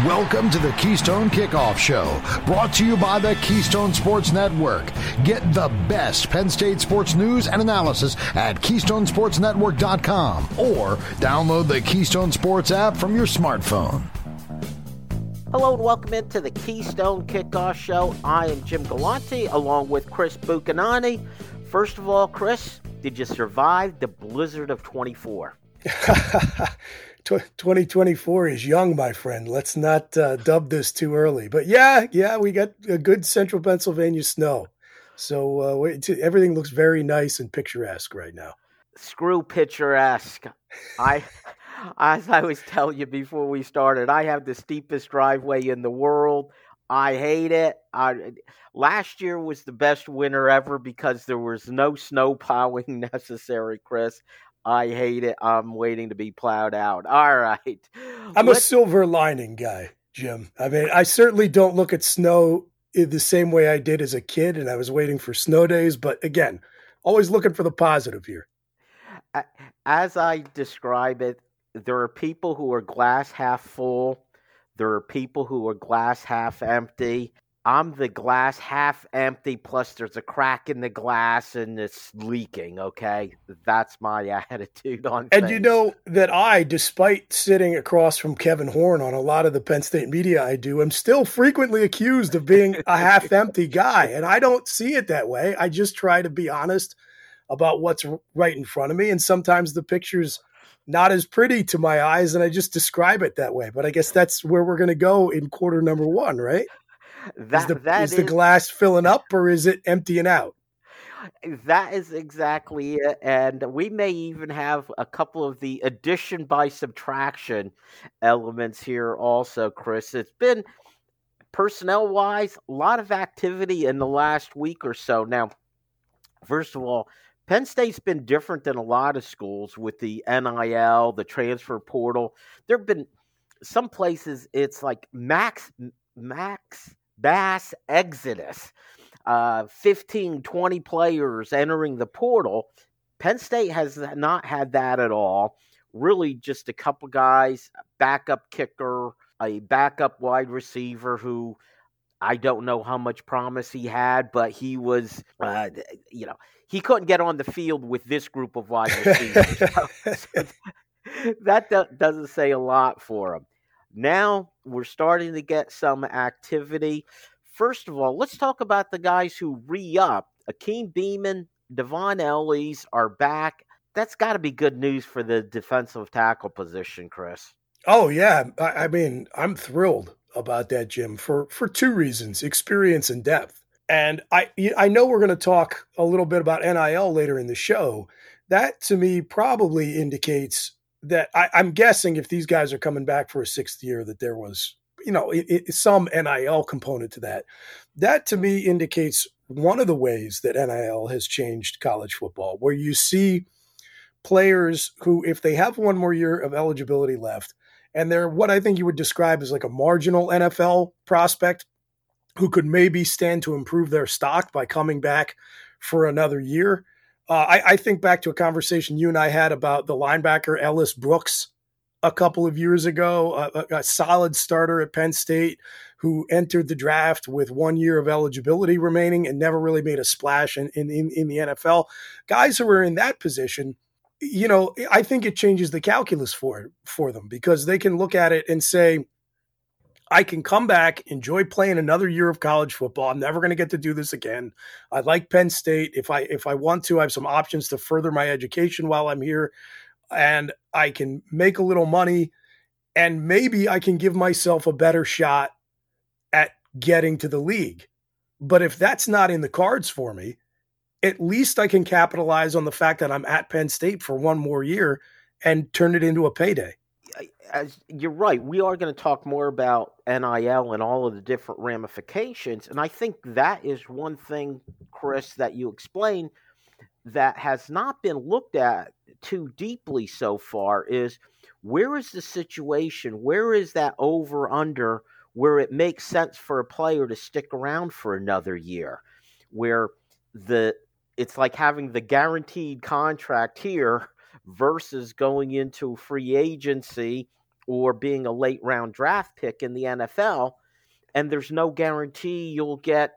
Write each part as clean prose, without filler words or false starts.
Welcome to the Keystone Kickoff Show, brought to you by the Keystone Sports Network. Get the best Penn State sports news and analysis at KeystonesportsNetwork.com or download the Keystone Sports app from your smartphone. Hello and welcome into the Keystone Kickoff Show. I am Jim Galante along with Chris Buchanani. First of all, Chris, did you survive the blizzard of 24? 2024 is young, my friend. Let's not dub this too early. But yeah, we got a good central Pennsylvania snow. So everything looks very nice and picturesque right now. Screw picturesque. As I was telling you before we started, I have the steepest driveway in the world. I hate it. Last year was the best winter ever because there was no snow plowing necessary, Chris. I hate it. I'm waiting to be plowed out. All right. I'm a silver lining guy, Jim. I mean, I certainly don't look at snow the same way I did as a kid, and I was waiting for snow days. But again, always looking for the positive here. As I describe it, there are people who are glass half full. There are people who are glass half empty. I'm the glass half empty, plus there's a crack in the glass and it's leaking, okay? That's my attitude on things. And you know that I, despite sitting across from Kevin Horn on a lot of the Penn State media I do, am still frequently accused of being a half empty guy. And I don't see it that way. I just try to be honest about what's right in front of me. And sometimes the picture's not as pretty to my eyes, and I just describe it that way. But I guess that's where we're going to go in quarter number one, right? Is the glass filling up or is it emptying out? That is exactly it. And we may even have a couple of the addition by subtraction elements here also, Chris. It's been, personnel-wise, a lot of activity in the last week or so. Now, first of all, Penn State's been different than a lot of schools with the NIL, the transfer portal. There have been some places it's like max exodus, 15, 20 players entering the portal. Penn State has not had that at all. Really just a couple guys, backup kicker, a backup wide receiver who I don't know how much promise he had, but he was, he couldn't get on the field with this group of wide receivers. So that doesn't say a lot for him. Now we're starting to get some activity. First of all, let's talk about the guys who re-up. Akeem Beamon, Devon Ellies are back. That's got to be good news for the defensive tackle position, Chris. Oh, yeah. I mean, I'm thrilled about that, Jim, for two reasons, experience and depth. And I know we're going to talk a little bit about NIL later in the show. That, to me, probably indicates that I'm guessing if these guys are coming back for a sixth year that there was, some NIL component to that. That, to me, indicates one of the ways that NIL has changed college football, where you see players who, if they have one more year of eligibility left, and they're what I think you would describe as like a marginal NFL prospect who could maybe stand to improve their stock by coming back for another year. I think back to a conversation you and I had about the linebacker Ellis Brooks a couple of years ago, a solid starter at Penn State who entered the draft with 1 year of eligibility remaining and never really made a splash in the NFL. Guys who are in that position, I think it changes the calculus for them because they can look at it and say, I can come back, enjoy playing another year of college football. I'm never going to get to do this again. I like Penn State. If I want to, I have some options to further my education while I'm here, and I can make a little money, and maybe I can give myself a better shot at getting to the league. But if that's not in the cards for me, at least I can capitalize on the fact that I'm at Penn State for one more year and turn it into a payday. You're right. We are going to talk more about NIL and all of the different ramifications. And I think that is one thing, Chris, that you explained that has not been looked at too deeply so far is where is the situation? Where is that over under where it makes sense for a player to stick around for another year? Where it's like having the guaranteed contract here versus going into free agency or being a late round draft pick in the NFL, and there's no guarantee you'll get,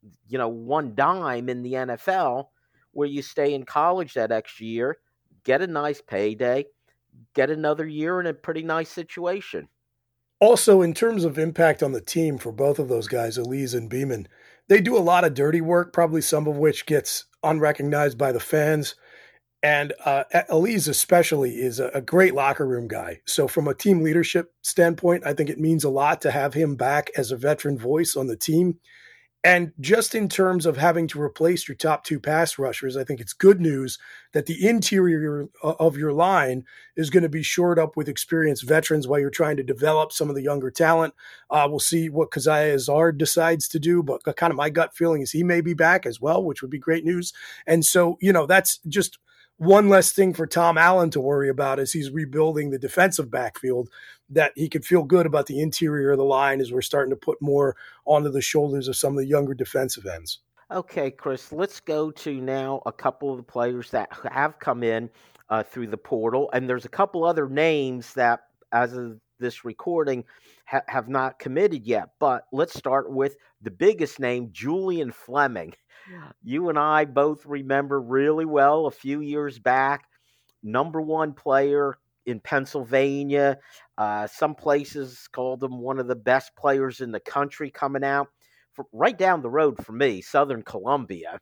one dime in the NFL, where you stay in college that extra year, get a nice payday, get another year in a pretty nice situation. Also, in terms of impact on the team for both of those guys, Elise and Beeman, they do a lot of dirty work, probably some of which gets unrecognized by the fans. And Elise especially is a great locker room guy. So from a team leadership standpoint, I think it means a lot to have him back as a veteran voice on the team. And just in terms of having to replace your top two pass rushers, I think it's good news that the interior of your line is going to be shored up with experienced veterans while you're trying to develop some of the younger talent. We'll see what Keziah Izzard decides to do, but kind of my gut feeling is he may be back as well, which would be great news. And so, that's just one less thing for Tom Allen to worry about as he's rebuilding the defensive backfield, that he could feel good about the interior of the line as we're starting to put more onto the shoulders of some of the younger defensive ends. Okay, Chris, let's go to now a couple of the players that have come in through the portal. And there's a couple other names that, as of this recording, have not committed yet. But let's start with the biggest name, Julian Fleming. You and I both remember really well a few years back, number one player in Pennsylvania. Some places called him one of the best players in the country coming out right down the road from me, Southern Columbia.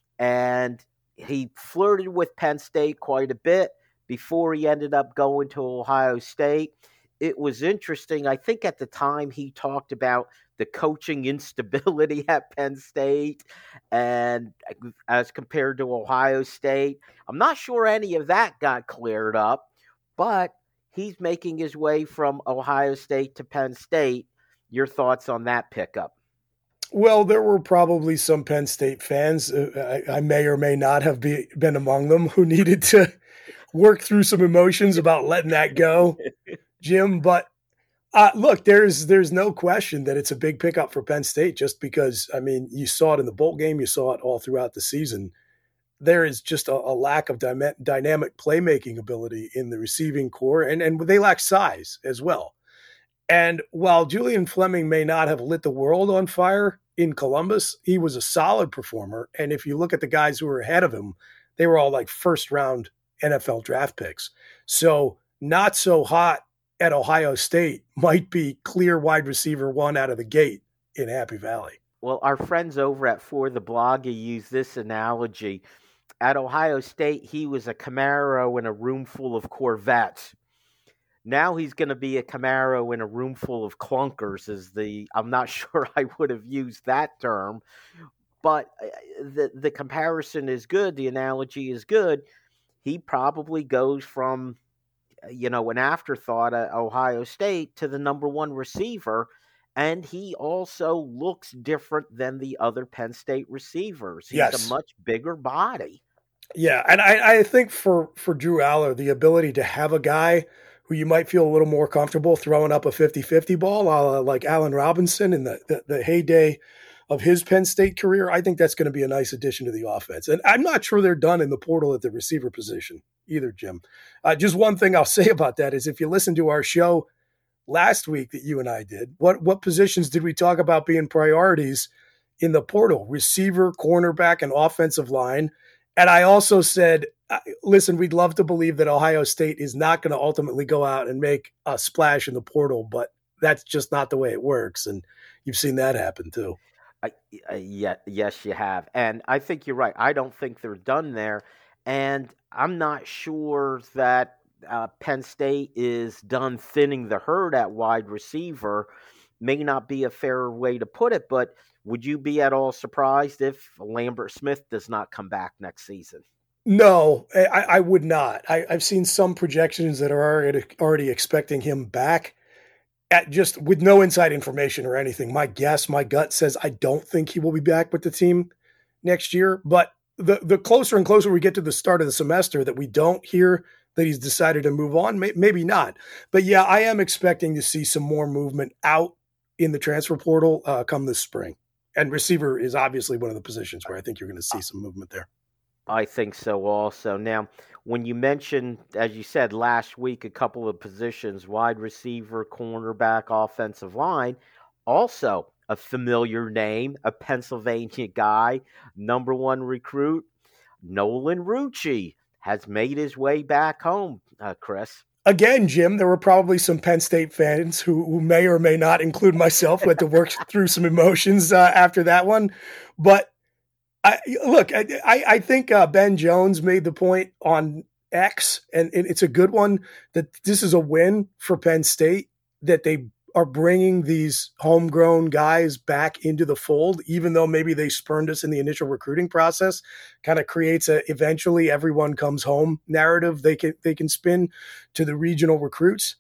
And he flirted with Penn State quite a bit before he ended up going to Ohio State. It was interesting. I think at the time he talked about the coaching instability at Penn State and as compared to Ohio State. I'm not sure any of that got cleared up, but he's making his way from Ohio State to Penn State. Your thoughts on that pickup? Well, there were probably some Penn State fans, I may or may not have been among them, who needed to work through some emotions about letting that go, Jim. But look, there's no question that it's a big pickup for Penn State, just because, you saw it in the bowl game, you saw it all throughout the season. There is just a lack of dynamic playmaking ability in the receiving core, and they lack size as well. And while Julian Fleming may not have lit the world on fire in Columbus, he was a solid performer. And if you look at the guys who were ahead of him, they were all like first-round NFL draft picks. So not so hot at Ohio State might be clear wide receiver one out of the gate in Happy Valley. Well, our friends over at For the Blogger use this analogy. At Ohio State, he was a Camaro in a room full of Corvettes. Now he's going to be a Camaro in a room full of clunkers. I'm not sure I would have used that term, but the comparison is good. The analogy is good. He probably goes from, an afterthought at Ohio State to the number one receiver, and he also looks different than the other Penn State receivers. He's a much bigger body. Yeah, and I think for Drew Aller, the ability to have a guy who you might feel a little more comfortable throwing up a 50-50 ball, like Allen Robinson in the heyday of his Penn State career, I think that's going to be a nice addition to the offense. And I'm not sure they're done in the portal at the receiver position either, Jim. Just one thing I'll say about that is if you listen to our show last week that you and I did, what positions did we talk about being priorities in the portal? Receiver, cornerback, and offensive line. And I also said, listen, we'd love to believe that Ohio State is not going to ultimately go out and make a splash in the portal, but that's just not the way it works. And you've seen that happen too. Yes, you have. And I think you're right. I don't think they're done there. And I'm not sure that Penn State is done thinning the herd at wide receiver. May not be a fair way to put it, but would you be at all surprised if Lambert Smith does not come back next season? No, I would not. I've seen some projections that are already expecting him back at just with no inside information or anything. My gut says I don't think he will be back with the team next year. But the closer and closer we get to the start of the semester that we don't hear that he's decided to move on, maybe not. But yeah, I am expecting to see some more movement out in the transfer portal come this spring. And receiver is obviously one of the positions where I think you're going to see some movement there. I think so also. Now, when you mentioned, as you said last week, a couple of positions, wide receiver, cornerback, offensive line, also a familiar name, a Pennsylvania guy, number one recruit, Nolan Rucci, has made his way back home, Chris. Again, Jim, there were probably some Penn State fans who may or may not include myself who had to work through some emotions after that one. But I think Ben Jones made the point on X, and it's a good one, that this is a win for Penn State, that they are bringing these homegrown guys back into the fold, even though maybe they spurned us in the initial recruiting process. Kind of creates a eventually everyone comes home narrative they can spin to the regional recruits.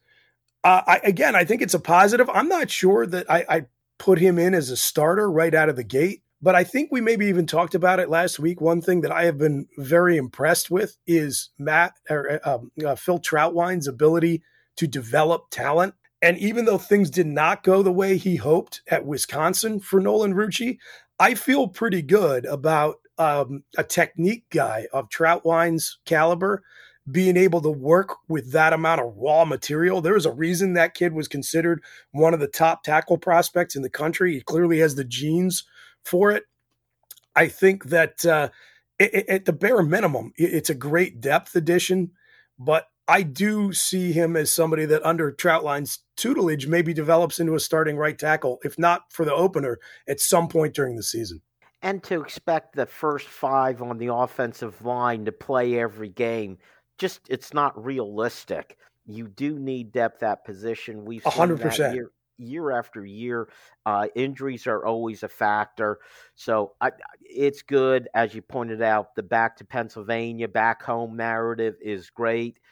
I think it's a positive. I'm not sure that I put him in as a starter right out of the gate, but I think we maybe even talked about it last week. One thing that I have been very impressed with is Phil Trautwein's ability to develop talent. And even though things did not go the way he hoped at Wisconsin for Nolan Rucci, I feel pretty good about a technique guy of Trautwein's caliber being able to work with that amount of raw material. There was a reason that kid was considered one of the top tackle prospects in the country. He clearly has the genes for it. I think that at the bare minimum, it's a great depth addition, but I do see him as somebody that under Trautwein's tutelage maybe develops into a starting right tackle, if not for the opener, at some point during the season. And to expect the first five on the offensive line to play every game, just it's not realistic. You do need depth at position. We've seen 100%. that year after year. Injuries are always a factor. So it's good, as you pointed out, the back to Pennsylvania, back home narrative is great.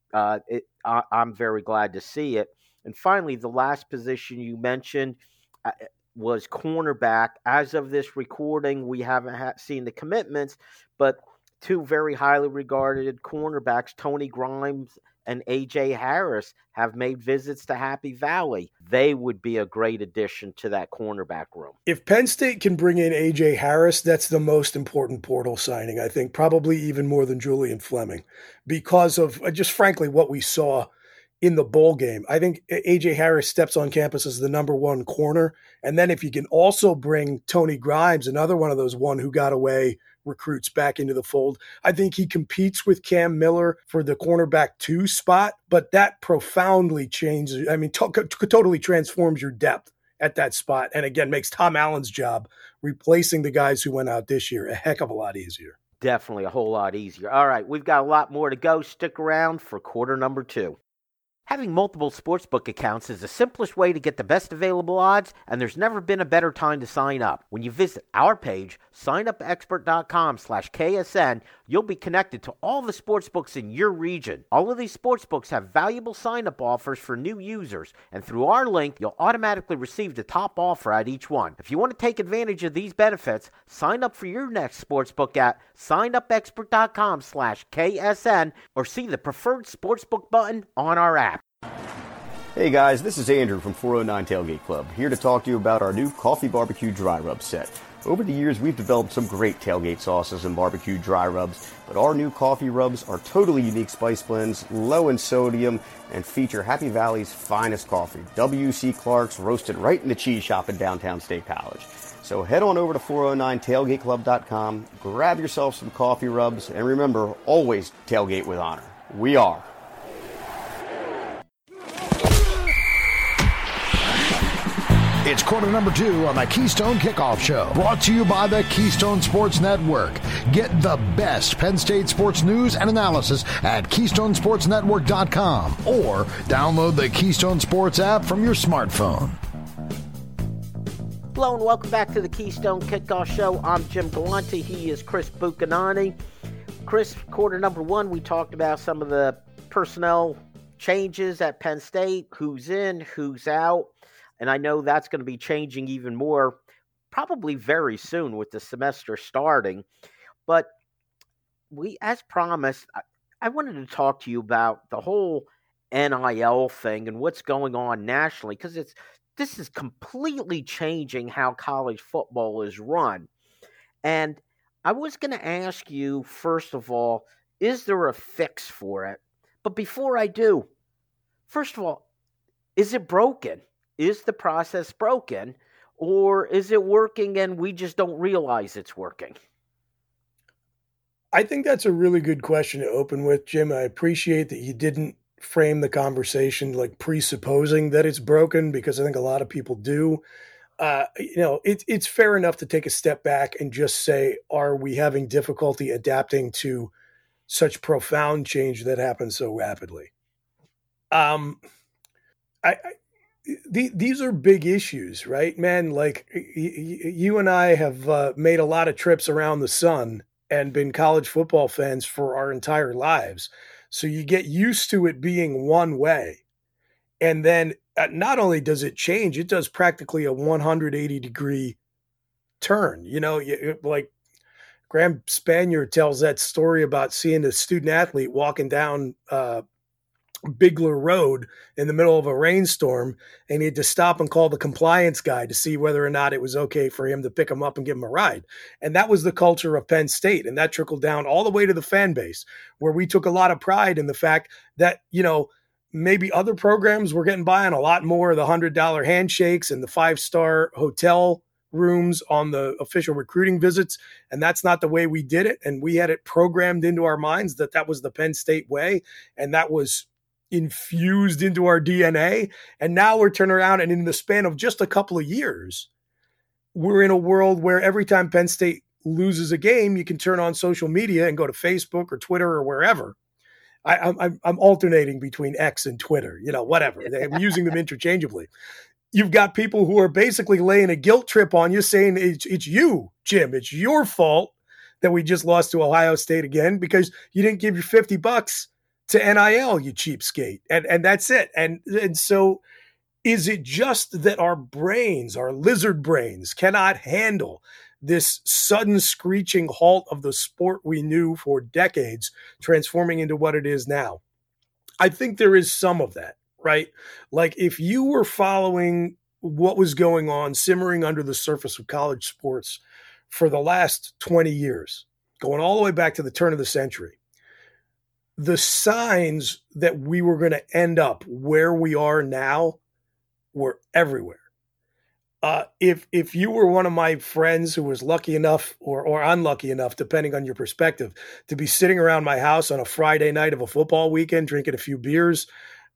I'm very glad to see it. And finally, the last position you mentioned was cornerback. As of this recording, we haven't seen the commitments, but two very highly regarded cornerbacks, Tony Grimes and A.J. Harris, have made visits to Happy Valley. They would be a great addition to that cornerback room. If Penn State can bring in A.J. Harris, that's the most important portal signing, I think, probably even more than Julian Fleming, because of just frankly what we saw in the bowl game. I think A.J. Harris steps on campus as the number one corner. And then if you can also bring Tony Grimes, another one of those one who got away recruits, back into the fold, I think he competes with Cam Miller for the cornerback 2 spot, but that profoundly changes, totally transforms your depth at that spot. And again, makes Tom Allen's job replacing the guys who went out this year a heck of a lot easier. Definitely a whole lot easier. All right, we've got a lot more to go. Stick around for quarter number 2. Having multiple sportsbook accounts is the simplest way to get the best available odds, and there's never been a better time to sign up. When you visit our page, signupexpert.com/KSN, you'll be connected to all the sportsbooks in your region. All of these sportsbooks have valuable sign-up offers for new users, and through our link, you'll automatically receive the top offer at each one. If you want to take advantage of these benefits, sign up for your next sportsbook at signupexpert.com/KSN or see the preferred sportsbook button on our app. Hey guys, this is Andrew from 409 Tailgate Club, here to talk to you about our new Coffee Barbecue Dry Rub set. Over the years, we've developed some great tailgate sauces and barbecue dry rubs, but our new coffee rubs are totally unique spice blends, low in sodium, and feature Happy Valley's finest coffee, W.C. Clark's, roasted right in the cheese shop in downtown State College. So head on over to 409tailgateclub.com, grab yourself some coffee rubs, and remember, always tailgate with honor. We are. It's quarter number 2 on the Keystone Kickoff Show, brought to you by the Keystone Sports Network. Get the best Penn State sports news and analysis at KeystoneSportsNetwork.com or download the Keystone Sports app from your smartphone. Hello and welcome back to the Keystone Kickoff Show. I'm Jim Galante. He is Chris Buchanani. Chris, quarter number 1, we talked about some of the personnel changes at Penn State, who's in, who's out. And I know that's going to be changing even more, probably very soon with the semester starting. But as promised, I wanted to talk to you about the whole NIL thing and what's going on nationally, because this is completely changing how college football is run. And I was going to ask you, first of all, is there a fix for it? But before I do, first of all, is it broken? Is the process broken? Or is it working and we just don't realize it's working? I think that's a really good question to open with, Jim. I appreciate that you didn't frame the conversation like presupposing that it's broken, because I think a lot of people do. It's fair enough to take a step back and just say, are we having difficulty adapting to such profound change that happens so rapidly? These are big issues, right, man? Like you and I have made a lot of trips around the sun and been college football fans for our entire lives. So you get used to it being one way. And then not only does it change, it does practically a 180-degree turn. Like Graham Spanier tells that story about seeing a student athlete walking down Bigler Road in the middle of a rainstorm, and he had to stop and call the compliance guy to see whether or not it was okay for him to pick him up and give him a ride. And that was the culture of Penn State. And that trickled down all the way to the fan base, where we took a lot of pride in the fact that, maybe other programs were getting by on a lot more of the $100 handshakes and the 5-star hotel rooms on the official recruiting visits. And that's not the way we did it. And we had it programmed into our minds that that was the Penn State way. And that was infused into our DNA. And now we're turning around, and in the span of just a couple of years, we're in a world where every time Penn State loses a game, you can turn on social media and go to Facebook or Twitter or wherever. I'm alternating between X and Twitter, whatever. I'm using them interchangeably. You've got people who are basically laying a guilt trip on you, saying it's you, Jim. It's your fault that we just lost to Ohio State again because you didn't give your $50 to NIL, you cheapskate. And that's it. And so is it just that our brains, our lizard brains, cannot handle this sudden screeching halt of the sport we knew for decades transforming into what it is now? I think there is some of that, right? Like if you were following what was going on simmering under the surface of college sports for the last 20 years, going all the way back to the turn of the century, the signs that we were going to end up where we are now were everywhere. If you were one of my friends who was lucky enough or unlucky enough, depending on your perspective, to be sitting around my house on a Friday night of a football weekend, drinking a few beers,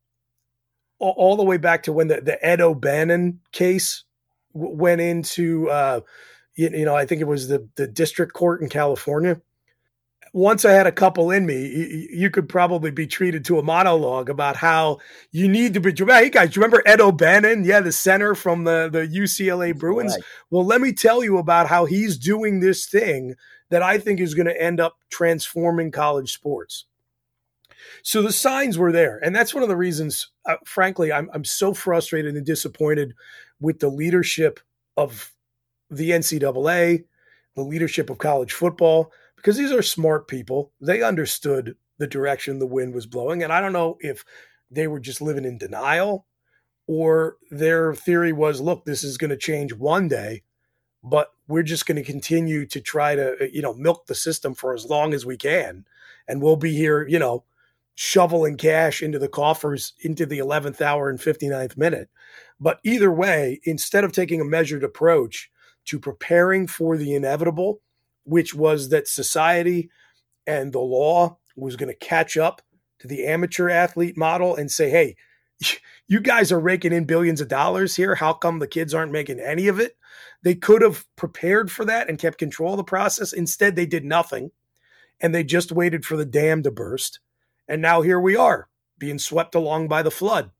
all the way back to when the Ed O'Bannon case went into, I think it was the district court in California. Once I had a couple in me, you could probably be treated to a monologue about how you need to be. Hey guys, you remember Ed O'Bannon? Yeah, the center from the UCLA Bruins. Right. Well, let me tell you about how he's doing this thing that I think is going to end up transforming college sports. So the signs were there. And that's one of the reasons, frankly, I'm so frustrated and disappointed with the leadership of the NCAA, the leadership of college football, because these are smart people. They understood the direction the wind was blowing. And I don't know if they were just living in denial or their theory was, look, this is going to change one day, but we're just going to continue to try to, milk the system for as long as we can. And we'll be here, shoveling cash into the coffers into the 11th hour and 59th minute. But either way, instead of taking a measured approach to preparing for the inevitable, which was that society and the law was going to catch up to the amateur athlete model and say, hey, you guys are raking in billions of dollars here. How come the kids aren't making any of it? They could have prepared for that and kept control of the process. Instead, they did nothing, and they just waited for the dam to burst. And now here we are, being swept along by the flood.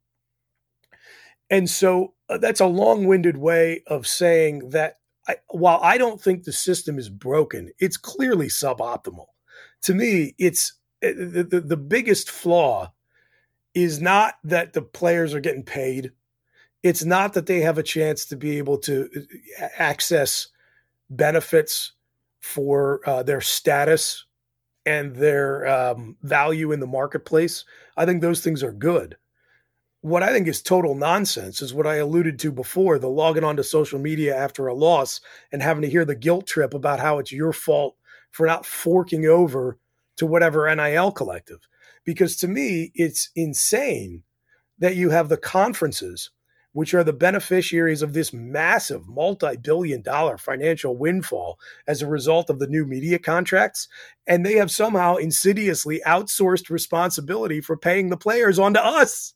And so that's a long-winded way of saying that while I don't think the system is broken, it's clearly suboptimal. To me, it's the biggest flaw is not that the players are getting paid. It's not that they have a chance to be able to access benefits for their status and their value in the marketplace. I think those things are good. What I think is total nonsense is what I alluded to before, the logging onto social media after a loss and having to hear the guilt trip about how it's your fault for not forking over to whatever NIL collective. Because to me, it's insane that you have the conferences, which are the beneficiaries of this massive multi-billion-dollar financial windfall as a result of the new media contracts, and they have somehow insidiously outsourced responsibility for paying the players onto us.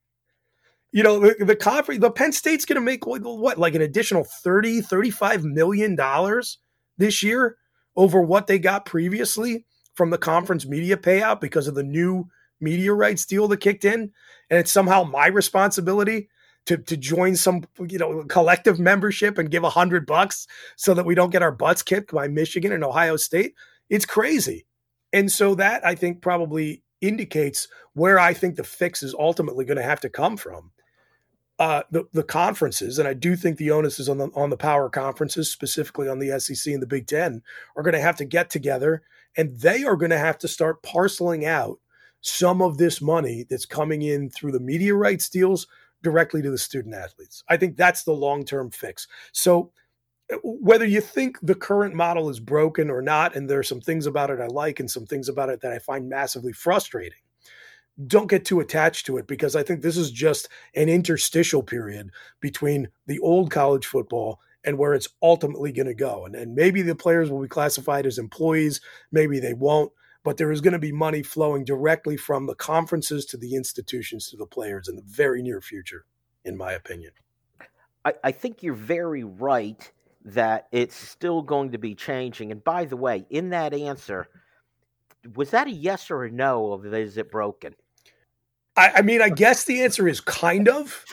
The Penn State's going to make what, like an additional $35 million this year over what they got previously from the conference media payout because of the new media rights deal that kicked in. And it's somehow my responsibility to join some, collective membership and give $100 so that we don't get our butts kicked by Michigan and Ohio State. It's crazy. And so that, I think, probably indicates where I think the fix is ultimately going to have to come from. The conferences, and I do think the onus is on the power conferences, specifically on the SEC and the Big Ten, are going to have to get together, and they are going to have to start parceling out some of this money that's coming in through the media rights deals directly to the student athletes. I think that's the long-term fix. So whether you think the current model is broken or not, and there are some things about it I like and some things about it that I find massively frustrating, don't get too attached to it, because I think this is just an interstitial period between the old college football and where it's ultimately going to go. And maybe the players will be classified as employees, maybe they won't, but there is going to be money flowing directly from the conferences to the institutions to the players in the very near future, in my opinion. I think you're very right that it's still going to be changing. And by the way, in that answer, was that a yes or a no of is it broken? I mean, I guess the answer is kind of.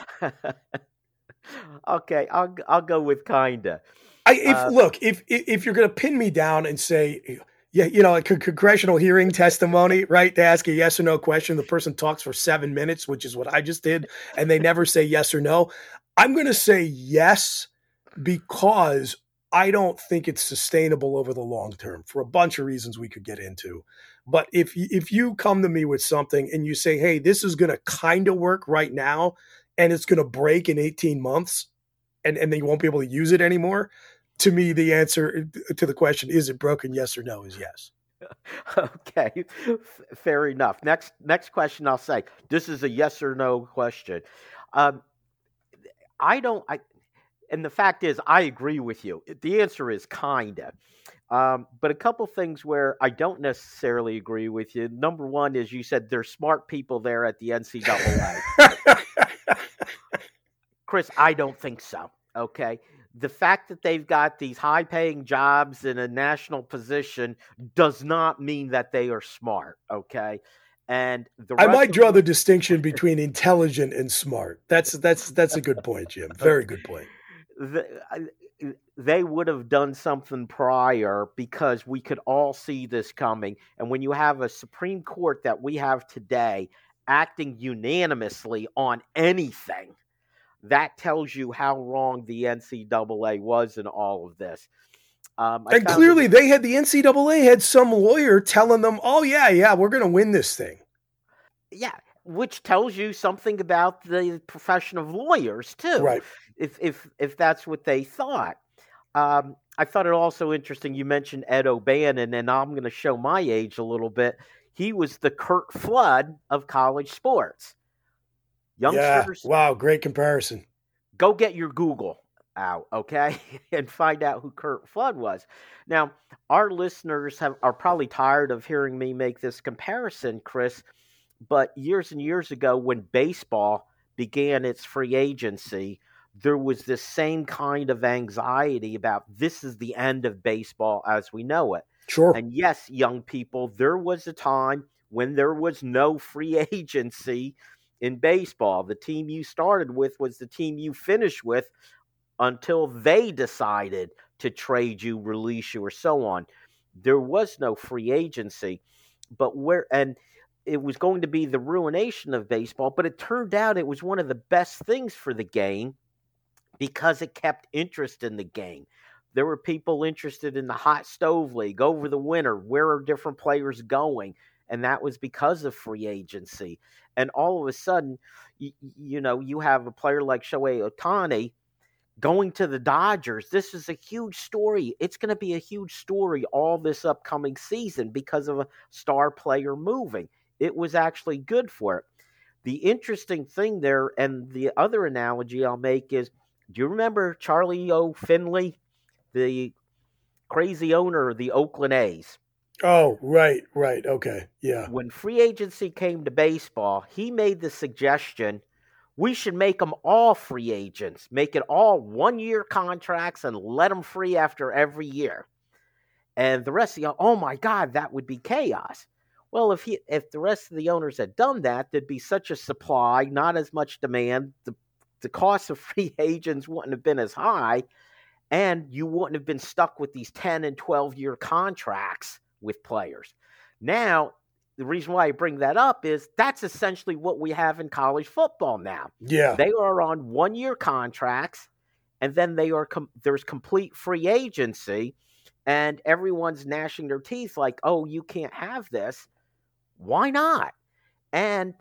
Okay, I'll go with kinda. If you're going to pin me down and say, yeah, a congressional hearing testimony, right, to ask a yes or no question, the person talks for 7 minutes, which is what I just did, and they never say yes or no. I'm going to say yes, because I don't think it's sustainable over the long term for a bunch of reasons we could get into. But if you come to me with something and you say, hey, this is going to kind of work right now and it's going to break in 18 months and then you won't be able to use it anymore, to me, the answer to the question, is it broken, yes or no, is yes. Okay, fair enough. Next question I'll say, this is a yes or no question. And the fact is, I agree with you. The answer is kinda. But a couple things where I don't necessarily agree with you. Number one is you said there's smart people there at the NCAA. Chris, I don't think so. Okay. The fact that they've got these high-paying jobs in a national position does not mean that they are smart. Okay. And I might draw the distinction between intelligent and smart. That's a good point, Jim. Very good point. They would have done something prior, because we could all see this coming. And when you have a Supreme Court that we have today acting unanimously on anything, that tells you how wrong the NCAA was in all of this. And clearly the NCAA had some lawyer telling them, oh, yeah, we're going to win this thing. Yeah, which tells you something about the profession of lawyers, too. Right. If that's what they thought. I thought it also interesting you mentioned Ed O'Bannon, and I'm going to show my age a little bit. He was the Curt Flood of college sports. Youngsters, yeah. Wow, great comparison. Go get your Google out, okay, and find out who Curt Flood was. Now, our listeners are probably tired of hearing me make this comparison, Chris, but years and years ago when baseball began its free agency, there was this same kind of anxiety about this is the end of baseball as we know it. Sure. And yes, young people, there was a time when there was no free agency in baseball. The team you started with was the team you finished with until they decided to trade you, release you, or so on. There was no free agency, and it was going to be the ruination of baseball, but it turned out it was one of the best things for the game because it kept interest in the game. There were people interested in the hot stove league over the winter. Where are different players going? And that was because of free agency. And all of a sudden, you have a player like Shohei Ohtani going to the Dodgers. This is a huge story. It's going to be a huge story all this upcoming season because of a star player moving. It was actually good for it. The interesting thing there, and the other analogy I'll make is, do you remember Charlie O. Finley, the crazy owner of the Oakland A's? Oh, right. Okay, yeah. When free agency came to baseball, he made the suggestion, we should make them all free agents, make it all 1-year contracts and let them free after every year. And the rest of you, oh my God, that would be chaos. Well, if the rest of the owners had done that, there'd be such a supply, not as much demand. The cost of free agents wouldn't have been as high, and you wouldn't have been stuck with these 10 and 12-year contracts with players. Now, the reason why I bring that up is that's essentially what we have in college football now. Yeah. They are on 1-year contracts, and then there's complete free agency, and everyone's gnashing their teeth like, oh, you can't have this. Why not? And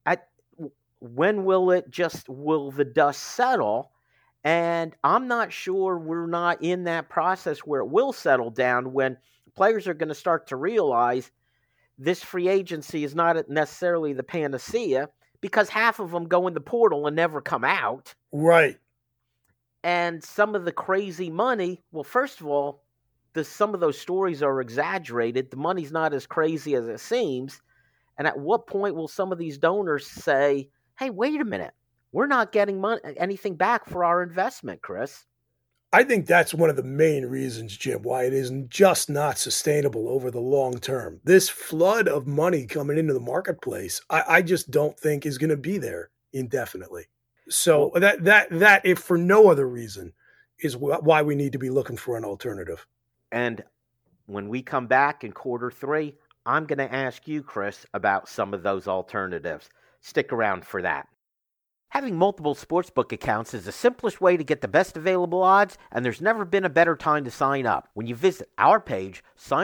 when will the dust settle? And I'm not sure we're not in that process where it will settle down, when players are going to start to realize this free agency is not necessarily the panacea, because half of them go in the portal and never come out. Right. And some of the crazy money, well, first of all, some of those stories are exaggerated. The money's not as crazy as it seems. And at what point will some of these donors say, hey, wait a minute, we're not getting anything back for our investment, Chris? I think that's one of the main reasons, Jim, why it is just not sustainable over the long term. This flood of money coming into the marketplace, I just don't think is going to be there indefinitely. So that, if for no other reason, is why we need to be looking for an alternative. And when we come back in quarter 3, I'm going to ask you, Chris, about some of those alternatives. Stick around for that. Having multiple sportsbook accounts is the simplest way to get the best available odds, and there's never been a better time to sign up. When you visit our page,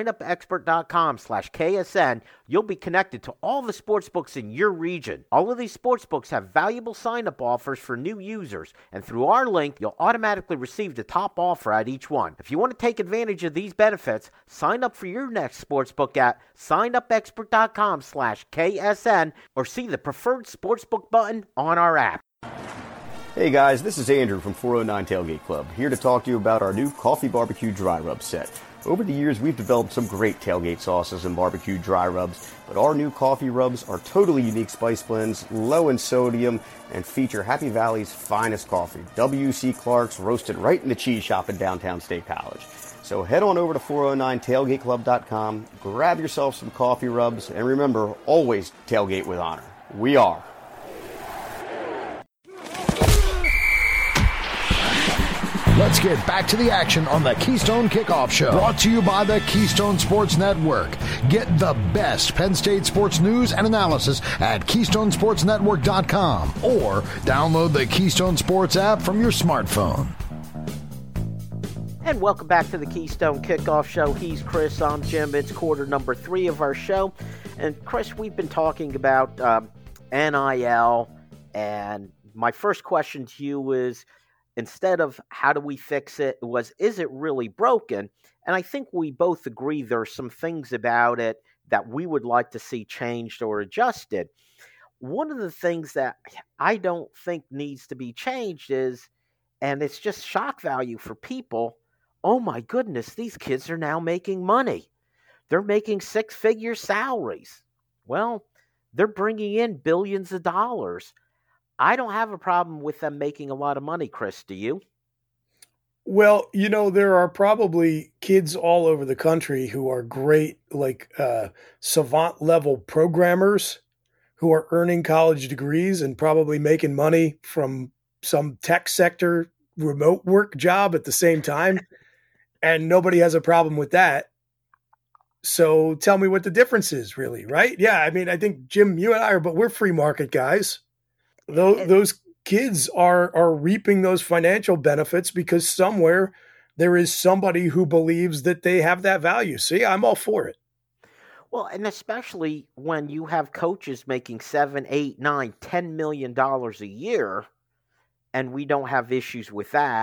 signupexpert.com/KSN, you'll be connected to all the sportsbooks in your region. All of these sportsbooks have valuable sign-up offers for new users, and through our link, you'll automatically receive the top offer at each one. If you want to take advantage of these benefits, sign up for your next sportsbook at signupexpert.com/KSN or see the preferred sportsbook button on our app. Hey guys, this is Andrew from 409 Tailgate Club, here to talk to you about our new Coffee Barbecue Dry Rub set. Over the years, we've developed some great tailgate sauces and barbecue dry rubs, but our new coffee rubs are totally unique spice blends, low in sodium, and feature Happy Valley's finest coffee, W.C. Clark's, roasted right in the cheese shop in downtown State College. So head on over to 409tailgateclub.com, grab yourself some coffee rubs, and remember, always tailgate with honor. We are. Let's get back to the action on the Keystone Kickoff Show. Brought to you by the Keystone Sports Network. Get the best Penn State sports news and analysis at KeystoneSportsNetwork.com or download the Keystone Sports app from your smartphone. And welcome back to the Keystone Kickoff Show. He's Chris, I'm Jim. It's quarter number 3 of our show. And Chris, we've been talking about NIL, and my first question to you is, instead of how do we fix it, is it really broken? And I think we both agree there are some things about it that we would like to see changed or adjusted. One of the things that I don't think needs to be changed is, and it's just shock value for people, oh my goodness, these kids are now making money. They're making 6-figure salaries. Well, they're bringing in billions of dollars. I don't have a problem with them making a lot of money, Chris. Do you? Well, there are probably kids all over the country who are great, savant level programmers who are earning college degrees and probably making money from some tech sector remote work job at the same time. And nobody has a problem with that. So tell me what the difference is, really, right? Yeah, I mean, I think, Jim, you and I but we're free market guys. Those kids are reaping those financial benefits because somewhere there is somebody who believes that they have that value. See, I'm all for it. Well, and especially when you have coaches making $7, $8, $9, $10 million a year, and we don't have issues with that.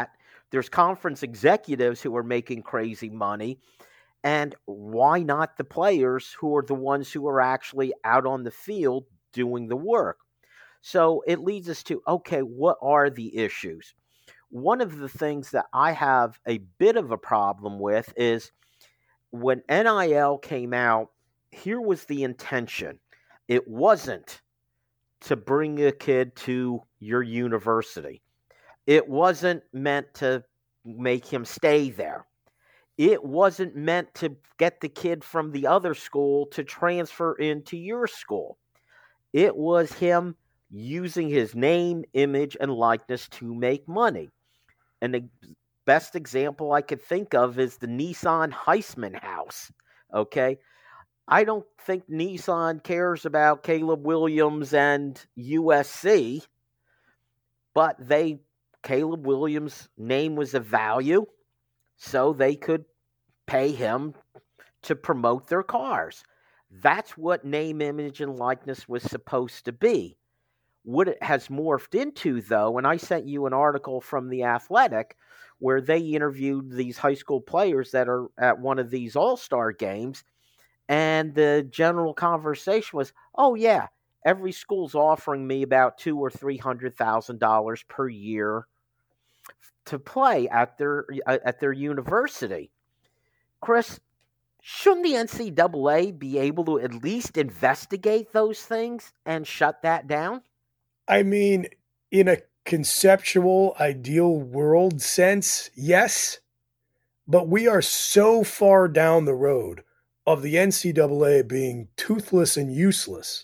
There's conference executives who are making crazy money. And why not the players who are the ones who are actually out on the field doing the work? So it leads us to, okay, what are the issues? One of the things that I have a bit of a problem with is when NIL came out, here was the intention. It wasn't to bring a kid to your university. It wasn't meant to make him stay there. It wasn't meant to get the kid from the other school to transfer into your school. It was him using his name, image, and likeness to make money. And the best example I could think of is the Nissan Heisman House. Okay? I don't think Nissan cares about Caleb Williams and USC, but Caleb Williams' name was of value, so they could pay him to promote their cars. That's what name, image, and likeness was supposed to be. What it has morphed into, though, and I sent you an article from The Athletic where they interviewed these high school players that are at one of these all-star games, and the general conversation was, oh yeah, every school's offering me about $200,000 or $300,000 per year to play at their university. Chris, shouldn't the NCAA be able to at least investigate those things and shut that down? I mean, in a conceptual, ideal world sense, yes. But we are so far down the road of the NCAA being toothless and useless.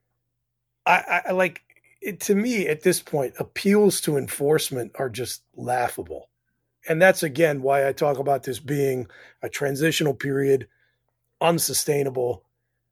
I like it, to me, at this point, appeals to enforcement are just laughable. And that's, again, why I talk about this being a transitional period, unsustainable.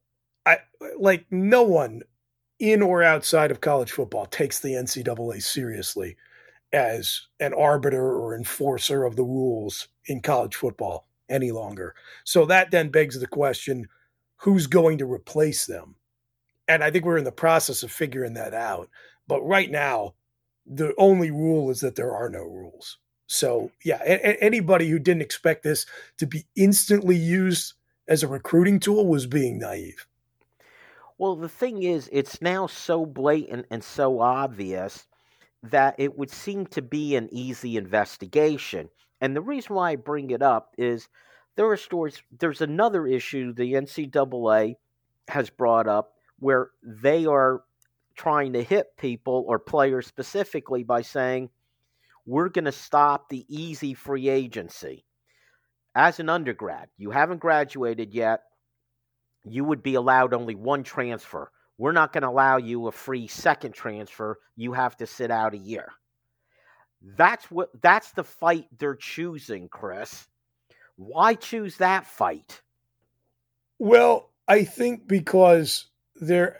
No one in or outside of college football takes the NCAA seriously as an arbiter or enforcer of the rules in college football any longer. So that then begs the question, who's going to replace them? And I think we're in the process of figuring that out. But right now, the only rule is that there are no rules. So, yeah, anybody who didn't expect this to be instantly used as a recruiting tool was being naive. Well, the thing is, it's now so blatant and so obvious that it would seem to be an easy investigation. And the reason why I bring it up is there are stories. There's another issue the NCAA has brought up where they are trying to hit people or players specifically by saying, we're going to stop the easy free agency. As an undergrad, you haven't graduated yet, you would be allowed only one transfer. We're not going to allow you a free second transfer. You have to sit out a year. That's the fight they're choosing, Chris. Why choose that fight? Well, I think because this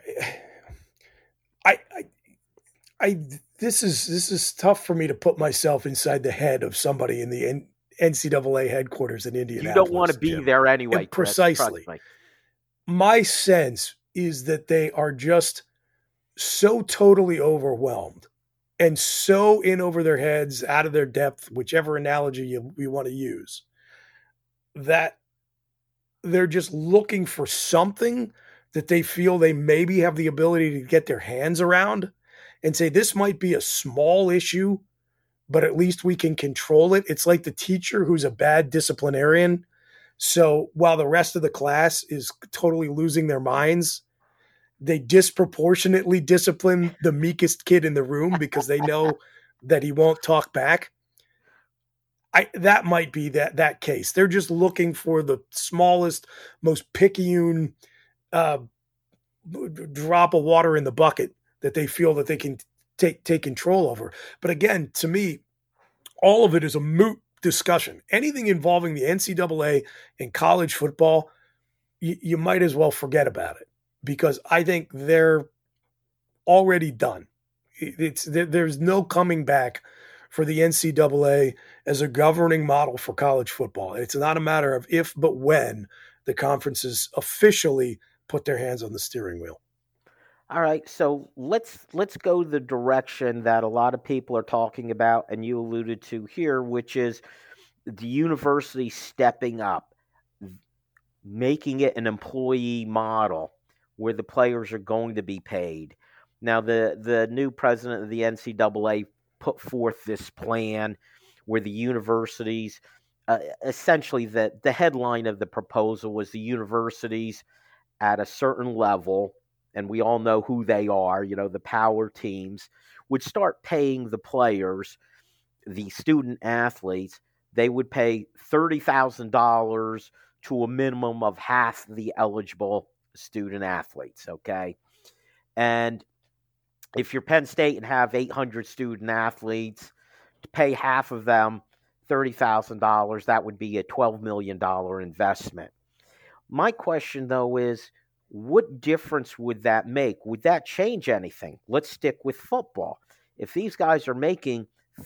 is tough for me to put myself inside the head of somebody in the NCAA headquarters in Indianapolis. You don't want to be there anyway. And precisely. Chris, my sense is that they are just so totally overwhelmed and so in over their heads, out of their depth, whichever analogy you want to use, that they're just looking for something that they feel they maybe have the ability to get their hands around and say, this might be a small issue, but at least we can control it. It's like the teacher who's a bad disciplinarian. So while the rest of the class is totally losing their minds, they disproportionately discipline the meekest kid in the room because they know that he won't talk back. That might be that case. They're just looking for the smallest, most picayune drop of water in the bucket that they feel that they can take control over. But again, to me, all of it is a moot discussion. Anything involving the NCAA and college football, you might as well forget about it because I think they're already done. There's no coming back for the NCAA as a governing model for college football. It's not a matter of if, but when the conferences officially put their hands on the steering wheel. All right, so let's go the direction that a lot of people are talking about, and you alluded to here, which is the university stepping up, making it an employee model where the players are going to be paid. Now, the new president of the NCAA put forth this plan where the universities, essentially, the headline of the proposal was the universities at a certain level, and we all know who they are, the power teams, would start paying the players, the student athletes. They would pay $30,000 to a minimum of half the eligible student athletes, okay? And if you're Penn State and have 800 student athletes, to pay half of them $30,000, that would be a $12 million investment. My question, though, is what difference would that make? Would that change anything? Let's stick with football. If these guys are making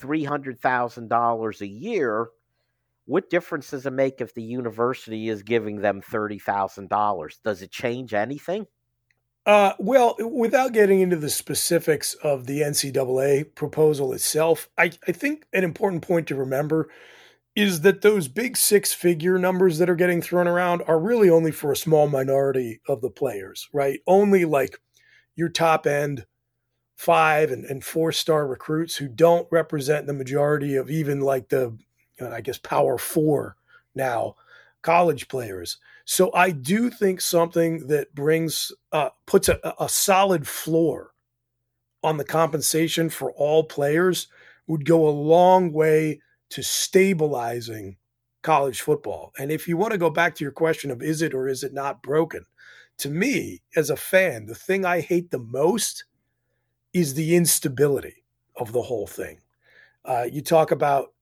$300,000 a year, what difference does it make if the university is giving them $30,000? Does it change anything? Well, without getting into the specifics of the NCAA proposal itself, I think an important point to remember is that those big six-figure numbers that are getting thrown around are really only for a small minority of the players, right? Only like your top end 5 and 4-star recruits who don't represent the majority of even like the, I guess, Power 4 now college players. So I do think something that puts a solid floor on the compensation for all players would go a long way to stabilizing college football. And if you want to go back to your question of is it or is it not broken, to me, as a fan, the thing I hate the most is the instability of the whole thing. You talk about,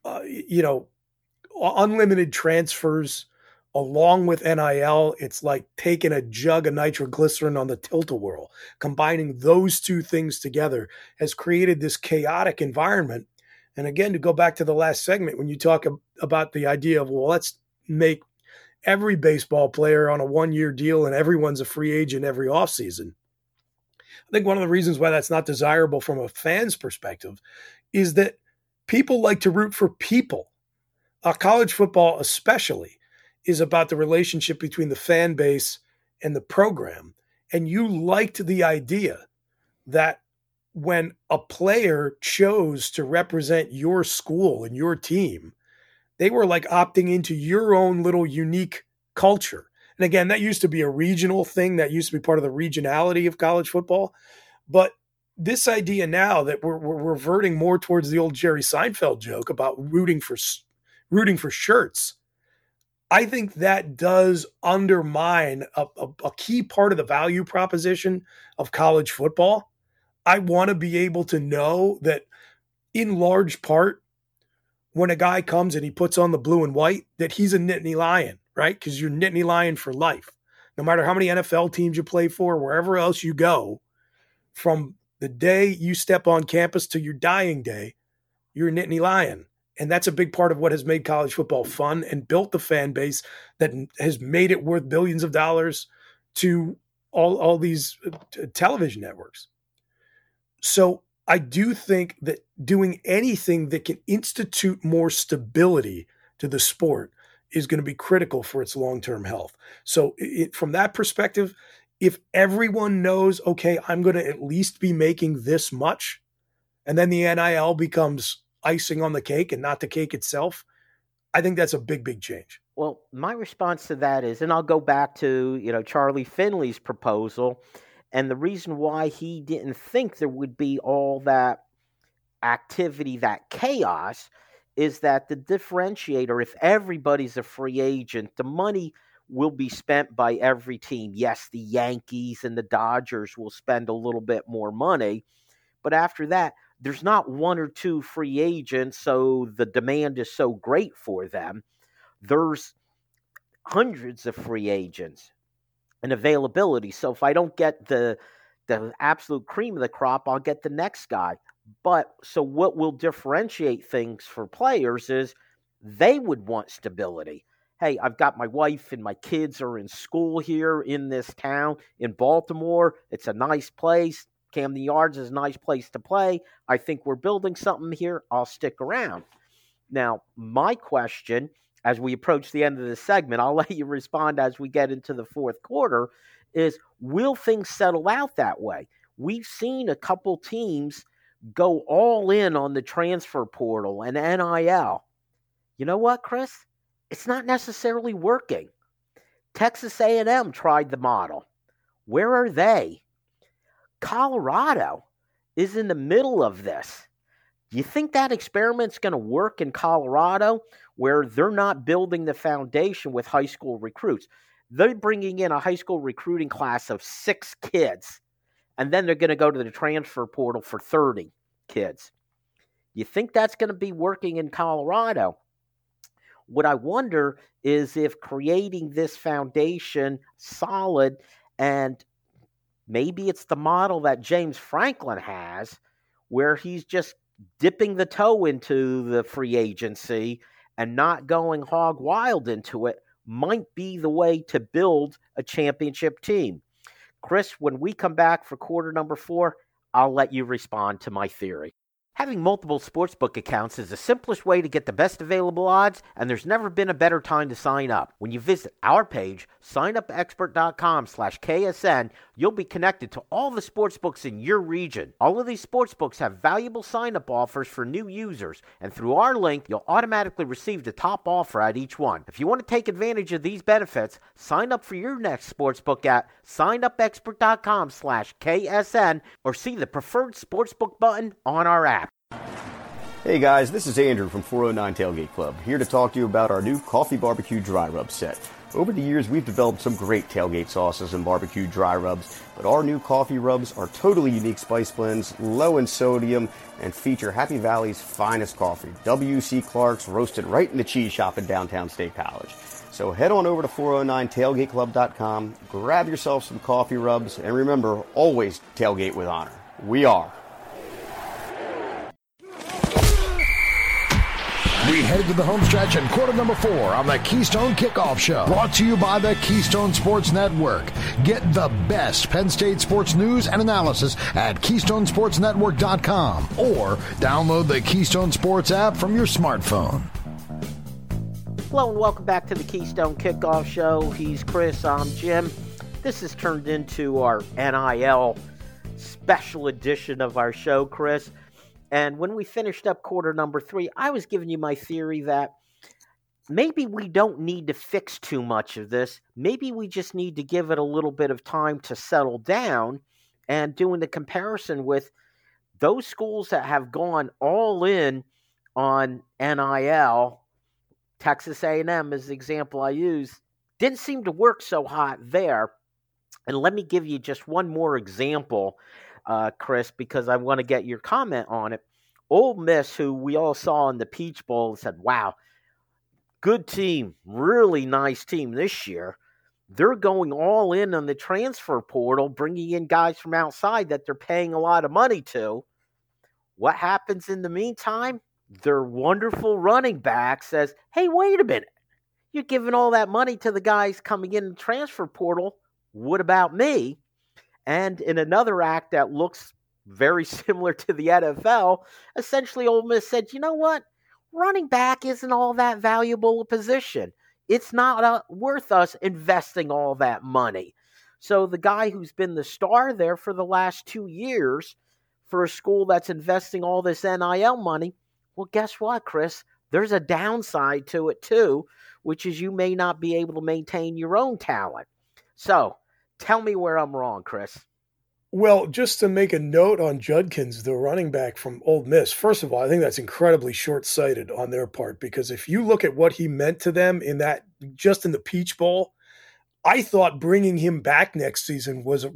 unlimited transfers along with NIL. It's like taking a jug of nitroglycerin on the tilt-a-whirl. Combining those two things together has created this chaotic environment. And again, to go back to the last segment, when you talk about the idea of, well, let's make every baseball player on a 1-year deal and everyone's a free agent every offseason. I think one of the reasons why that's not desirable from a fan's perspective is that people like to root for people. College football especially is about the relationship between the fan base and the program. And you liked the idea that when a player chose to represent your school and your team, they were like opting into your own little unique culture. And again, that used to be a regional thing. That used to be part of the regionality of college football. But this idea now that we're reverting more towards the old Jerry Seinfeld joke about rooting for shirts, I think that does undermine a key part of the value proposition of college football. I want to be able to know that in large part, when a guy comes and he puts on the blue and white, that he's a Nittany Lion, right? Because you're Nittany Lion for life. No matter how many NFL teams you play for, wherever else you go, from the day you step on campus to your dying day, you're a Nittany Lion. And that's a big part of what has made college football fun and built the fan base that has made it worth billions of dollars to all these television networks. So I do think that doing anything that can institute more stability to the sport is going to be critical for its long-term health. So from that perspective, if everyone knows, okay, I'm going to at least be making this much, and then the NIL becomes icing on the cake and not the cake itself, I think that's a big, big change. Well, my response to that is, and I'll go back to, Charlie Finley's proposal, and the reason why he didn't think there would be all that activity, that chaos, is that the differentiator, if everybody's a free agent, the money will be spent by every team. Yes, the Yankees and the Dodgers will spend a little bit more money, but after that, there's not one or two free agents, so the demand is so great for them. There's hundreds of free agents and availability. So if I don't get the absolute cream of the crop, I'll get the next guy. But so what will differentiate things for players is they would want stability. hey, I've got my wife and my kids are in school here in this town in Baltimore. It's a nice place. Camden Yards is a nice place to play. I think we're building something here. I'll stick around. Now, my question, as we approach the end of this segment, I'll let you respond as we get into the fourth quarter, is will things settle out that way? We've seen a couple teams go all in on the transfer portal and NIL. You know what, Chris? It's not necessarily working. Texas A&M tried the model. Where are they? Colorado is in the middle of this. Do you think that experiment's going to work in Colorado, where they're not building the foundation with high school recruits? They're bringing in a high school recruiting class of 6 kids, and then they're going to go to the transfer portal for 30 kids. You think that's going to be working in Colorado? What I wonder is if creating this foundation solid, and maybe it's the model that James Franklin has, where he's just dipping the toe into the free agency and not going hog wild into it, might be the way to build a championship team. Chris, when we come back for quarter number 4, I'll let you respond to my theory. Having multiple sportsbook accounts is the simplest way to get the best available odds, and there's never been a better time to sign up. When you visit our page, signupexpert.com/KSN, you'll be connected to all the sportsbooks in your region. All of these sportsbooks have valuable sign-up offers for new users, and through our link, you'll automatically receive the top offer at each one. If you want to take advantage of these benefits, sign up for your next sportsbook at signupexpert.com/KSN or see the preferred sportsbook button on our app. Hey guys, this is Andrew from 409 Tailgate Club, here to talk to you about our new Coffee Barbecue Dry Rub set. Over the years, we've developed some great tailgate sauces and barbecue dry rubs, but our new coffee rubs are totally unique spice blends, low in sodium, and feature Happy Valley's finest coffee, W.C. Clark's, roasted right in the cheese shop in downtown State College. So head on over to 409tailgateclub.com, grab yourself some coffee rubs, and remember, always tailgate with honor. We are. We head to the home stretch in quarter number 4 on the Keystone Kickoff Show. Brought to you by the Keystone Sports Network. Get the best Penn State sports news and analysis at KeystoneSportsNetwork.com or download the Keystone Sports app from your smartphone. Hello and welcome back to the Keystone Kickoff Show. He's Chris, I'm Jim. This has turned into our NIL special edition of our show, Chris. And when we finished up quarter number 3, I was giving you my theory that maybe we don't need to fix too much of this. Maybe we just need to give it a little bit of time to settle down, and doing the comparison with those schools that have gone all in on NIL. Texas A&M is the example I use. Didn't seem to work so hot there. And let me give you just one more example, Chris, because I want to get your comment on it. Ole Miss, who we all saw in the Peach Bowl, said, wow, good team, really nice team this year. They're going all in on the transfer portal, bringing in guys from outside that they're paying a lot of money to. What happens in the meantime? Their wonderful running back says, hey, wait a minute. You're giving all that money to the guys coming in the transfer portal. What about me? And in another act that looks very similar to the NFL, essentially Ole Miss said, you know what? Running back isn't all that valuable a position. It's not worth us investing all that money. So the guy who's been the star there for the last 2 years for a school that's investing all this NIL money, well, guess what, Chris? There's a downside to it too, which is you may not be able to maintain your own talent. So, tell me where I'm wrong, Chris. Well, just to make a note on Judkins, the running back from Ole Miss, first of all, I think that's incredibly short-sighted on their part, because if you look at what he meant to them in that, just in the Peach Bowl, I thought bringing him back next season was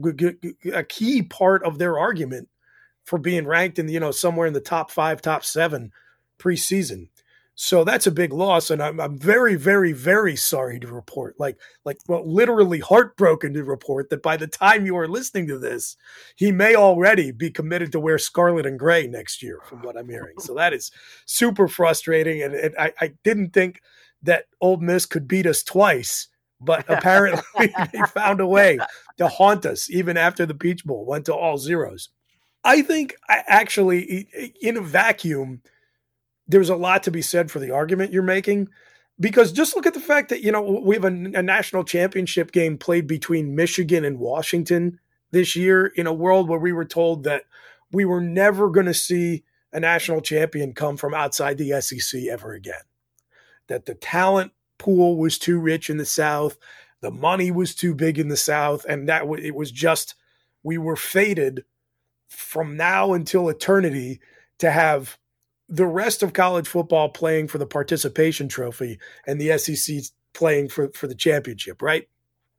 a key part of their argument for being ranked in, somewhere in the top 5, top 7 preseason. So that's a big loss, and I'm very, very, very sorry to report, literally heartbroken to report that by the time you are listening to this, he may already be committed to wear scarlet and gray next year, from what I'm hearing. So that is super frustrating, and I didn't think that Ole Miss could beat us twice, but apparently they found a way to haunt us even after the Peach Bowl went to all zeros. I think actually in a vacuum, there's a lot to be said for the argument you're making, because just look at the fact that, we have a national championship game played between Michigan and Washington this year in a world where we were told that we were never going to see a national champion come from outside the SEC ever again, that the talent pool was too rich in the South, the money was too big in the South, and that it was just, we were fated from now until eternity to have the rest of college football playing for the participation trophy and the SEC playing for the championship, right?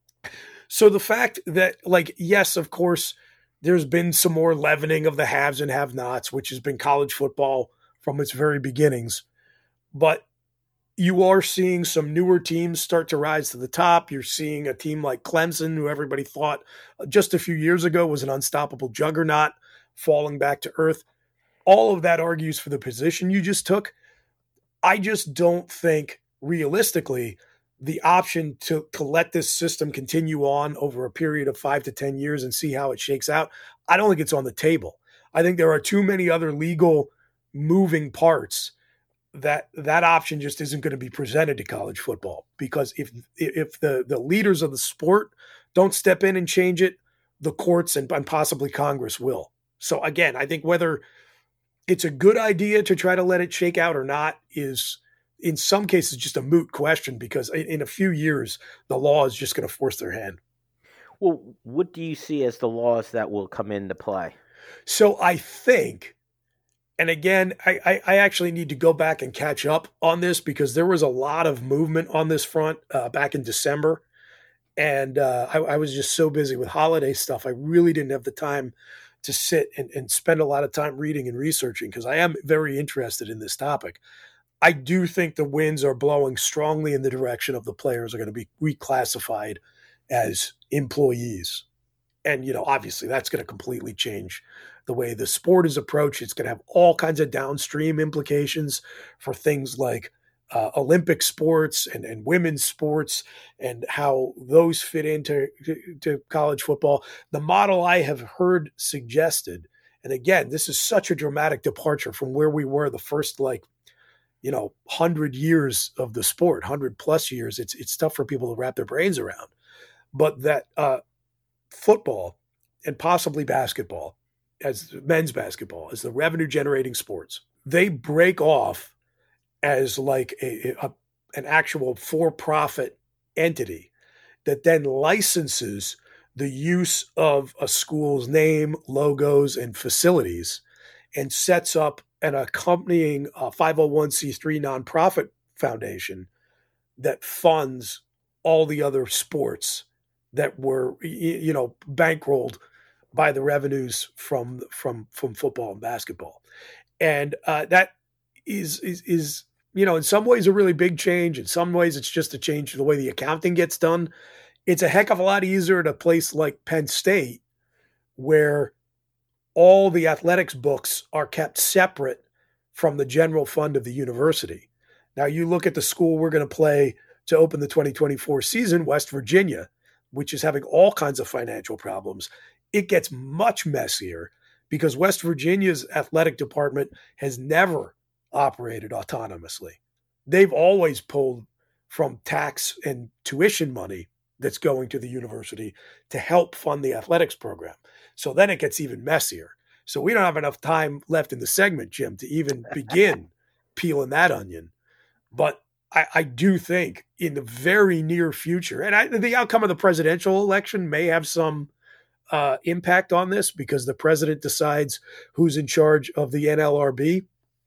So the fact that, yes, of course, there's been some more leavening of the haves and have-nots, which has been college football from its very beginnings. But you are seeing some newer teams start to rise to the top. You're seeing a team like Clemson, who everybody thought just a few years ago was an unstoppable juggernaut, falling back to earth. All of that argues for the position you just took. I just don't think, realistically, the option to let this system continue on over a period of 5 to 10 years and see how it shakes out, I don't think it's on the table. I think there are too many other legal moving parts that option just isn't going to be presented to college football, because if the leaders of the sport don't step in and change it, the courts and possibly Congress will. So again, I think whether it's a good idea to try to let it shake out or not is, in some cases, just a moot question, because in a few years, the law is just going to force their hand. Well, what do you see as the laws that will come into play? So I think, and again, I actually need to go back and catch up on this, because there was a lot of movement on this front back in December. And I was just so busy with holiday stuff, I really didn't have the time to sit and spend a lot of time reading and researching, because I am very interested in this topic. I do think the winds are blowing strongly in the direction of the players are going to be reclassified as employees. And, obviously that's going to completely change the way the sport is approached. It's going to have all kinds of downstream implications for things like Olympic sports and women's sports and how those fit into college football. The model I have heard suggested, and again, this is such a dramatic departure from where we were the first 100 years of the sport, 100 plus years. It's tough for people to wrap their brains around, but that football and possibly basketball, as men's basketball, as the revenue generating sports, they break off as an actual for-profit entity that then licenses the use of a school's name, logos, and facilities, and sets up an accompanying 501c3 nonprofit foundation that funds all the other sports that were, bankrolled by the revenues from football and basketball. And that is in some ways a really big change. In some ways, it's just a change to the way the accounting gets done. It's a heck of a lot easier at a place like Penn State, where all the athletics books are kept separate from the general fund of the university. Now, you look at the school we're going to play to open the 2024 season, West Virginia, which is having all kinds of financial problems. It gets much messier because West Virginia's athletic department has never operated autonomously. They've always pulled from tax and tuition money that's going to the university to help fund the athletics program. So then it gets even messier. So we don't have enough time left in the segment, Jim, to even begin peeling that onion. But I do think in the very near future, and the outcome of the presidential election may have some impact on this, because the president decides who's in charge of the NLRB,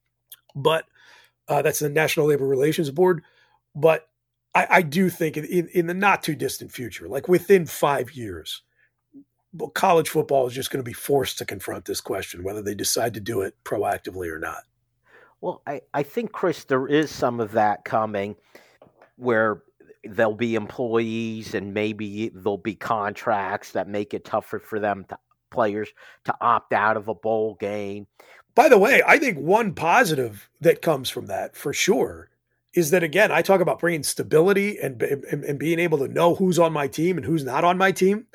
but that's the National Labor Relations Board. But I do think in the not too distant future, like within 5 years, college football is just going to be forced to confront this question, whether they decide to do it proactively or not. Well, I think, Chris, there is some of that coming, where there'll be employees and maybe there'll be contracts that make it tougher for players to opt out of a bowl game. By the way, I think one positive that comes from that, for sure, is that, again, I talk about bringing stability and being able to know who's on my team and who's not on my team.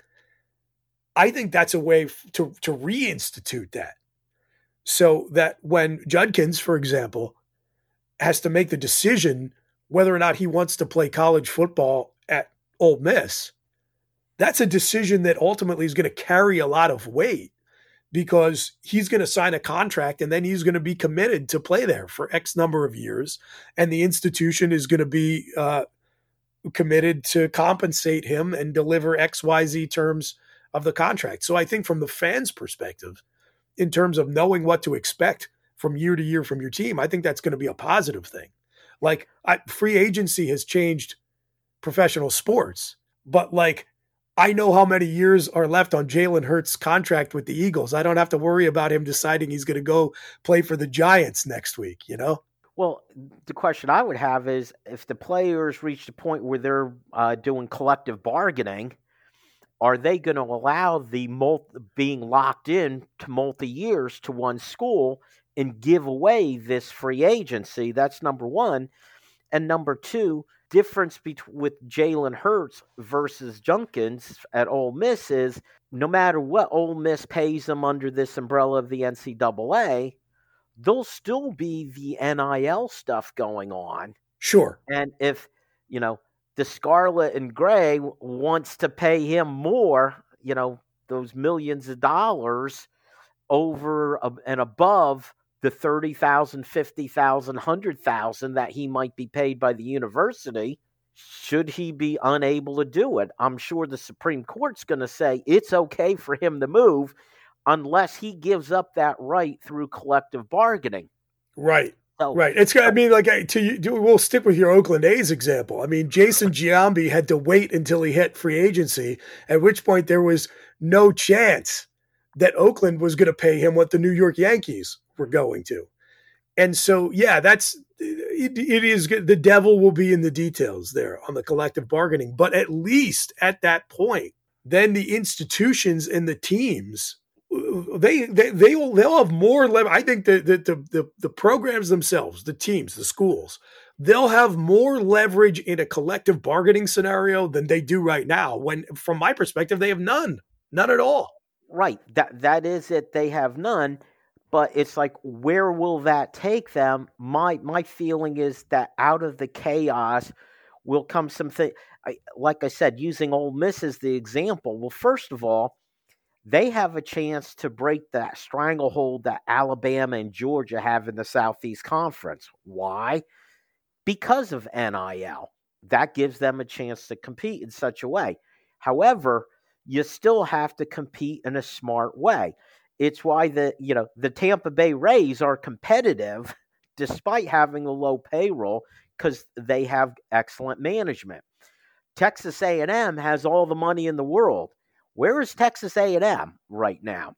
I think that's a way to reinstitute that, so that when Judkins, for example, has to make the decision whether or not he wants to play college football at Ole Miss, that's a decision that ultimately is going to carry a lot of weight, because he's going to sign a contract and then he's going to be committed to play there for X number of years. And the institution is going to be committed to compensate him and deliver XYZ terms of the contract. So I think from the fans' perspective, in terms of knowing what to expect from year to year from your team, I think that's going to be a positive thing. Like, free agency has changed professional sports, but like, I know how many years are left on Jalen Hurts' contract with the Eagles. I don't have to worry about him deciding he's going to go play for the Giants next week, you know? Well, the question I would have is, if the players reach the point where they're doing collective bargaining, are they going to allow the being locked in to multi-years to one school and give away this free agency? That's number one. And number two, difference with Jalen Hurts versus Judkins at Ole Miss is, no matter what Ole Miss pays them under this umbrella of the NCAA, there'll still be the NIL stuff going on. Sure. And if, the Scarlet and Gray wants to pay him more, those millions of dollars over and above the $30,000, $50,000, $100,000 that he might be paid by the university, should he be unable to do it? I'm sure the Supreme Court's going to say it's okay for him to move unless he gives up that right through collective bargaining. Right. Right. We'll stick with your Oakland A's example. I mean, Jason Giambi had to wait until he hit free agency, at which point there was no chance that Oakland was going to pay him what the New York Yankees were going to. And so, yeah, it is good. The devil will be in the details there on the collective bargaining. But at least at that point, then the institutions and the teams, they'll have more leverage. I think the programs themselves, the teams, the schools, they'll have more leverage in a collective bargaining scenario than they do right now, when, from my perspective, they have none at all. Right. That is it. They have none. But it's like, where will that take them? My feeling is that out of the chaos will come something. Like I said, using Ole Miss as the example. Well, first of all, they have a chance to break that stranglehold that Alabama and Georgia have in the Southeast Conference. Why? Because of NIL. That gives them a chance to compete in such a way. However, you still have to compete in a smart way. It's why the Tampa Bay Rays are competitive despite having a low payroll, because they have excellent management. Texas A&M has all the money in the world. Where is Texas A&M right now?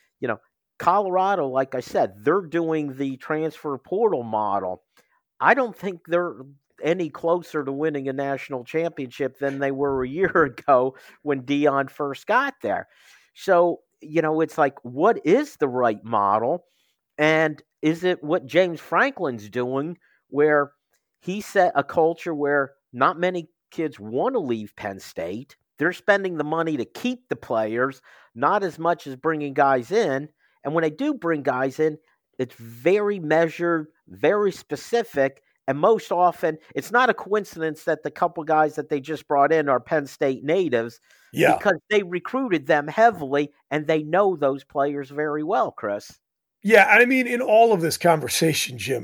Colorado, like I said, they're doing the transfer portal model. I don't think they're any closer to winning a national championship than they were a year ago when Deion first got there. So, it's like, what is the right model? And is it what James Franklin's doing, where he set a culture where not many kids want to leave Penn State? They're spending the money to keep the players, not as much as bringing guys in. And when they do bring guys in, it's very measured, very specific. And most often, it's not a coincidence that the couple guys that they just brought in are Penn State natives, because they recruited them heavily and they know those players very well, Chris. Yeah, I mean, in all of this conversation, Jim,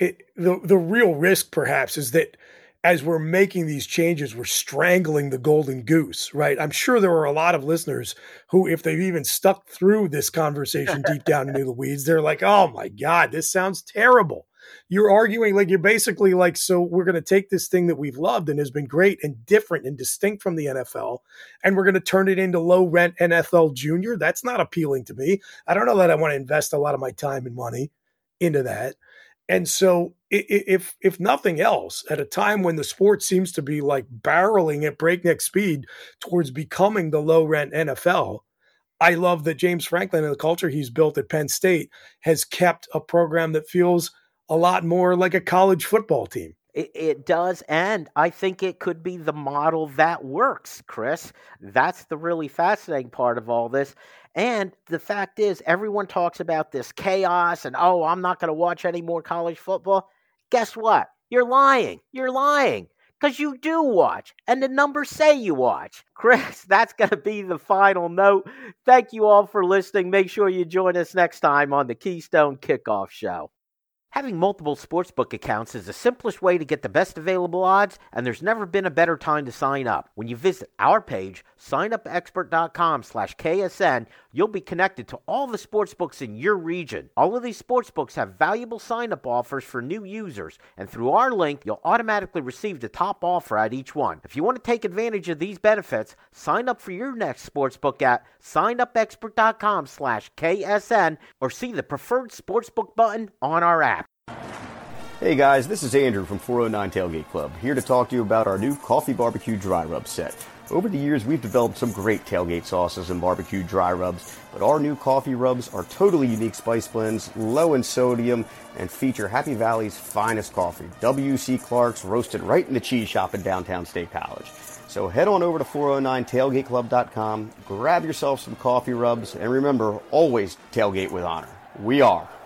the real risk perhaps is that as we're making these changes, we're strangling the golden goose, right? I'm sure there are a lot of listeners who, if they've even stuck through this conversation deep down into the weeds, they're like, oh my God, this sounds terrible. You're arguing like, you're basically like, so we're going to take this thing that we've loved and has been great and different and distinct from the NFL, and we're going to turn it into low rent NFL junior. That's not appealing to me. I don't know that I want to invest a lot of my time and money into that. And so if nothing else, at a time when the sport seems to be like barreling at breakneck speed towards becoming the low rent NFL, I love that James Franklin and the culture he's built at Penn State has kept a program that feels a lot more like a college football team. It does, and I think it could be the model that works, Chris. That's the really fascinating part of all this. And the fact is, everyone talks about this chaos and, oh, I'm not going to watch any more college football. Guess what? You're lying. You're lying. Because you do watch, and the numbers say you watch. Chris, that's going to be the final note. Thank you all for listening. Make sure you join us next time on the Keystone Kickoff Show. Having multiple sportsbook accounts is the simplest way to get the best available odds, and there's never been a better time to sign up. When you visit our page, signupexpert.com/KSN, you'll be connected to all the sportsbooks in your region. All of these sportsbooks have valuable sign-up offers for new users, and through our link, you'll automatically receive the top offer at each one. If you want to take advantage of these benefits, sign up for your next sportsbook at signupexpert.com/KSN or see the preferred sportsbook button on our app. Hey guys, this is Andrew from 409 Tailgate Club, here to talk to you about our new Coffee Barbecue Dry Rub set. Over the years, we've developed some great tailgate sauces and barbecue dry rubs, but our new coffee rubs are totally unique spice blends, low in sodium, and feature Happy Valley's finest coffee, W.C. Clark's, roasted right in the cheese shop in downtown State College. So head on over to 409tailgateclub.com, grab yourself some coffee rubs, and remember, always tailgate with honor. We are